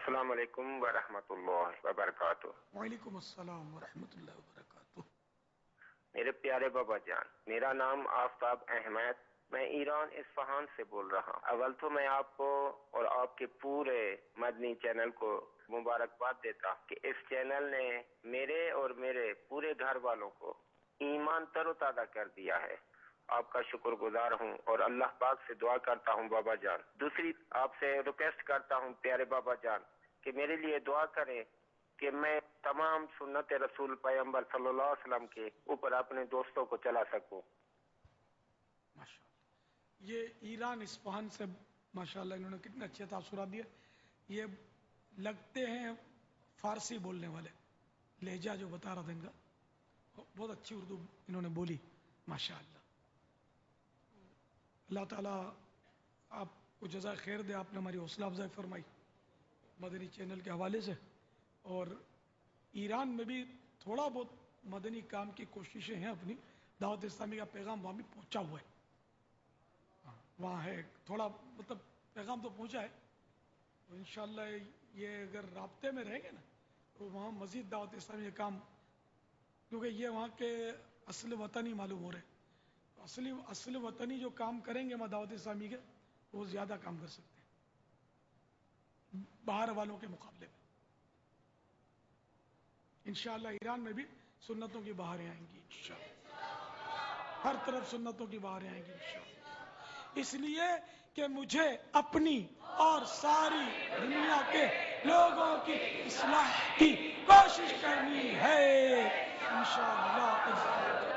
السلام علیکم ورحمۃ اللہ وبرکاتہ۔ وعلیکم السلام ورحمۃ اللہ وبرکاتہ۔ میرے پیارے بابا جان، میرا نام آفتاب احمد، میں ایران اصفہان سے بول رہا ہوں۔ اول تو میں آپ کو اور آپ کے پورے مدنی چینل کو مبارکباد دیتا ہوں کہ اس چینل نے میرے اور میرے پورے گھر والوں کو ایمان تر و تازہ کر دیا ہے۔ آپ کا شکر گزار ہوں اور اللہ پاک سے دعا کرتا ہوں بابا جان۔ دوسری آپ سے ریکویسٹ کرتا ہوں پیارے بابا جان کہ میرے لیے دعا کریں کہ میں تمام سنت رسول پیغمبر صلی اللہ علیہ وسلم کے اوپر اپنے دوستوں کو چلا سکوں۔ ماشاءاللہ، یہ ایران اصفہان سے ماشاءاللہ انہوں نے کتنے اچھے تاثرات دیے۔ یہ لگتے ہیں فارسی بولنے والے، لہجہ جو بتا رہا تھا ان کا بہت اچھی اردو انہوں نے بولی ماشاءاللہ۔ اللہ تعالیٰ آپ کو جزائے خیر دے، آپ نے ہماری حوصلہ افزائی فرمائی مدنی چینل کے حوالے سے، اور ایران میں بھی تھوڑا بہت مدنی کام کی کوششیں ہیں، اپنی دعوت اسلامی کا پیغام وہاں بھی پہنچا ہوا ہے، وہاں ہے تھوڑا مطلب پیغام تو پہنچا ہے، تو انشاءاللہ یہ اگر رابطے میں رہیں گے نا تو وہاں مزید دعوت اسلامی کا کام، کیونکہ یہ وہاں کے اصل وطنی معلوم ہو رہے ہیں، اصل وطنی جو کام کریں گے وہاں دعوت اسلامی کے، وہ زیادہ کام کر سکتے ہیں باہر والوں کے مقابلے میں۔ انشاءاللہ ایران میں بھی سنتوں کی بہاریں آئیں گی انشاءاللہ، ہر طرف سنتوں کی بہاریں آئیں گی انشاءاللہ، اس لیے کہ مجھے اپنی اور ساری دنیا کے لوگوں کی اصلاح کی کوشش کرنی ہے انشاءاللہ۔